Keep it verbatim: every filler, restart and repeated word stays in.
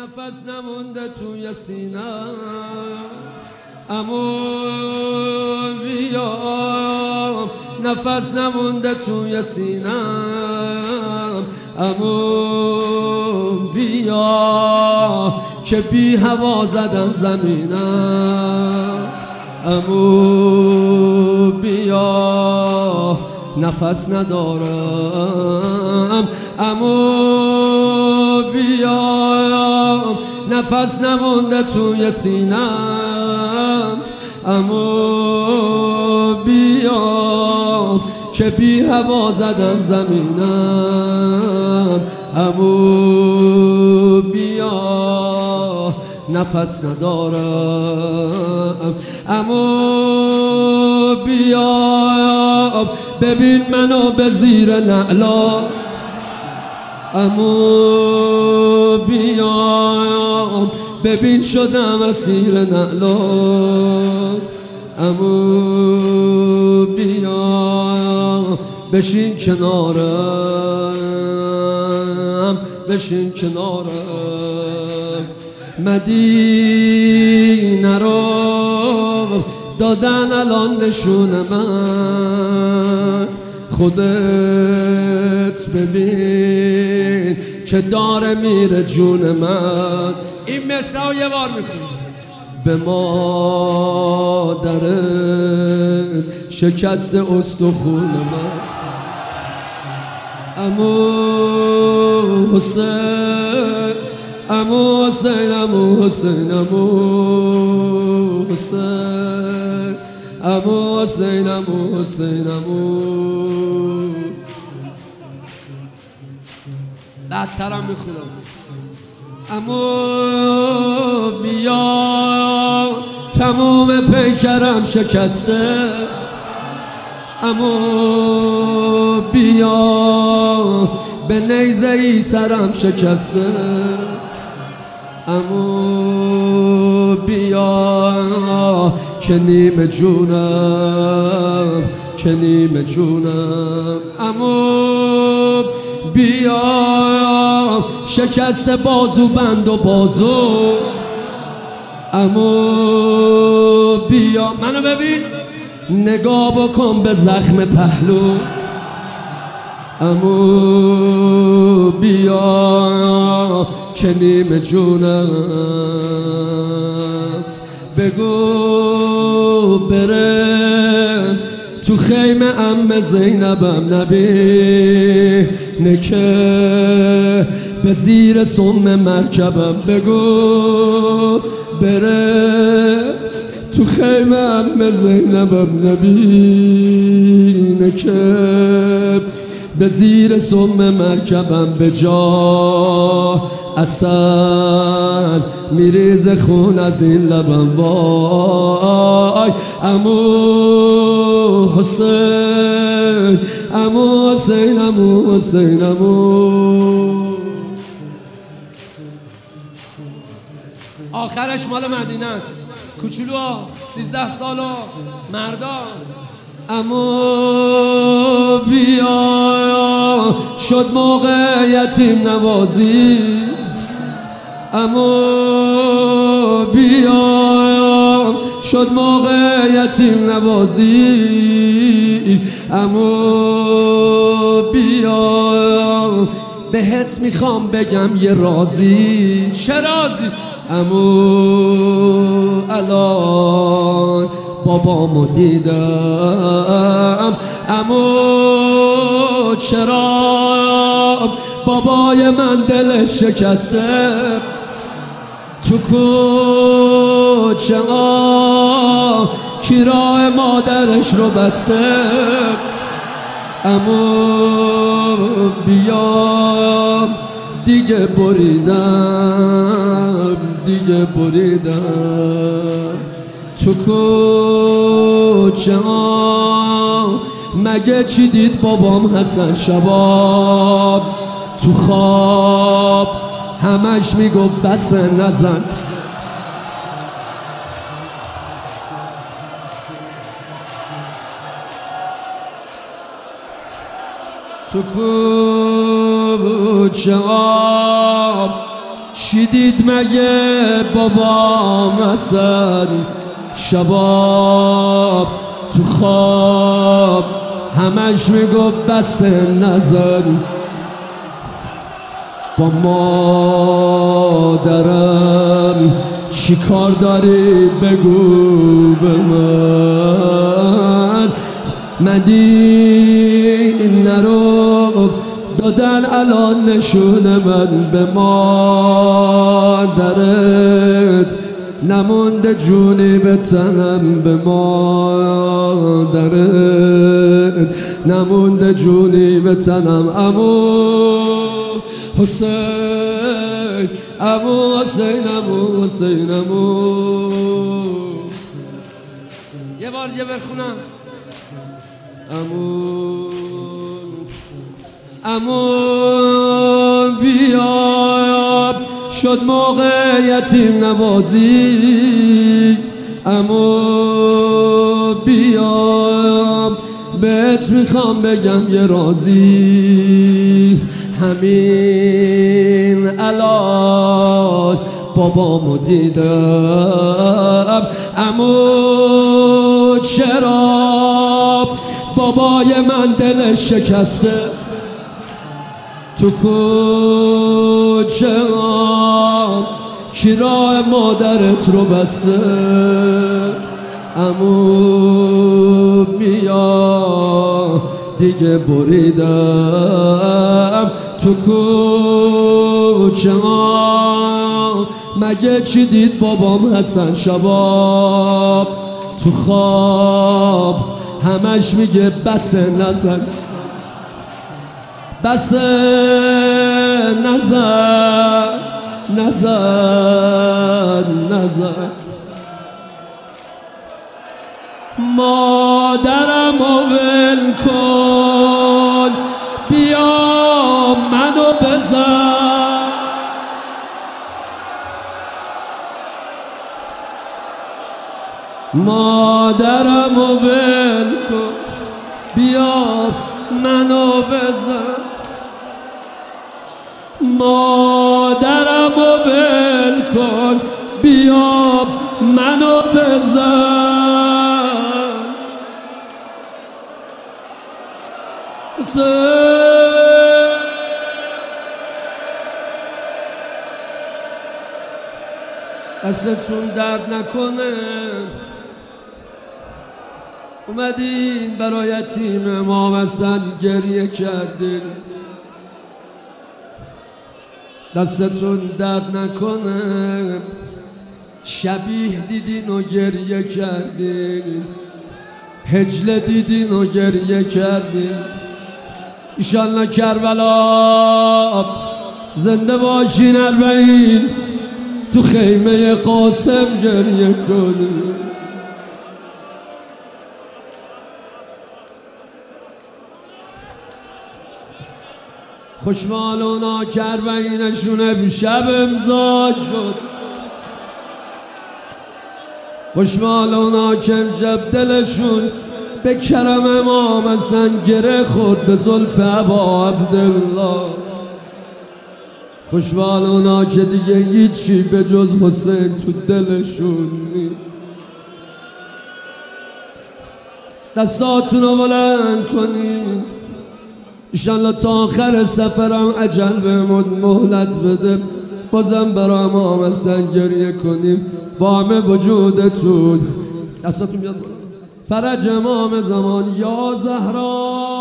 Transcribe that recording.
نفس نمونده توی سینم امو بیا نفس نمونده توی سینم امو بیا که بی هوا زدم زمینم امو بیا نفس ندارم امو بیا نفس نمونده توی سینم امو بیا که بی هوا زدم زمینم امو بیا نفس ندارم امو بیا ببین منو به زیر نعلا امو بیا ببین شدم اسیر نعلا امو بیا بشین کنارم بشین کنارم مدینه رو دادن الان نشون من خودت ببین که داره میره جون من. این مصرع رو یه بار میخونم. به مادرت شکست استخون من امو حسین امو حسین امو حسین امو حسین امو حسین امو حسین امو بدترم میخونم امو بیا تموم پیکرم شکسته امو بیا به نیزه ای سرم شکسته امو بیا که نیم جونم که نیم جونم امو بیا شکست بازو بند و بازو امو بیا منو ببین نگاه بکن به زخم پهلو امو بیا که نیم جونم بگو برم تو خیمه ام زینبم نبینه که به زیر سم مرکبم بگو بره تو خیمه ام زینبم نبینه که به زیر سم مرکبم به جا اصل میریز خون از این لبم وای امو حسین امو حسین امو حسین امو آخرش مال مدینه است کوچولوها سیزده سالا مردا امو بیا شد موقع یتیم نوازی امو بیا شد موقع یتیم نوازی امو بیا بهت میخوام بگم یه رازی چه رازی امو الان بابامو دیدم امو چرا بابای من دلش شکسته تو کوچه ها کی راه مادرش رو بسته امو بیا دیگه بریدم دیگه بریدم تو کوچه ها مگه چی دید بابام حسن شباب تو خواب همش میگفت بس نزن تو کوچه آب چی دید مگه بابام اصلا شباب تو خواب همش میگفت بس نظر با مادرم چی کار داری بگو به من مدین نرو دادن الان نشون من به مادرت نمونده جونی به تنم به مادرت نمونده جونی به تنم عمو حسین عمو حسین عمو حسین عمو یه بار یه بخونم عمو عمو بیا شد موقع یتیم نوازی عمو بیا بهت میخوام بگم یه رازی همین الان بابامو دیدم عمو چرا بابای من دلش شکسته تو کوچه کی راه مادرت رو بسته عمو بیا دیگه بریدم تو کوچه مگه چی دید بابام حسن شباب تو خواب همش میگه بس نزن بس نزن نزن نزن مادرم و ول کن بیا منو بزن مادرم و ول کن بیا منو بزن مادرم و ول کن بیا منو بزن دستتون درد نکنه اومدین برای یتیم امام حسن گریه کردین دستتون درد نکنه شبیه دیدین و گریه کردین هجله دیدین و گریه کردین ایشالله کربلا زنده باشین اربعین تو خیمه قاسم گریه کنین خوشحال اونا که اربعینشون امشب امضا شد خوشحال اونا که امشب دلشون به کرم امام حسن گره خورد به زلف ابا عبدالله خوشحال اونا که دیگه هیچی به جز حسین تو دلشون نیست دستاتونو بلند کنین ایشالله تا آخر سفرم عجل بهمون مهلت بده بازم برای امام حسن گریه کنیم با همه وجودتون دستاتون بیاد فرج امام زمان یا زهرا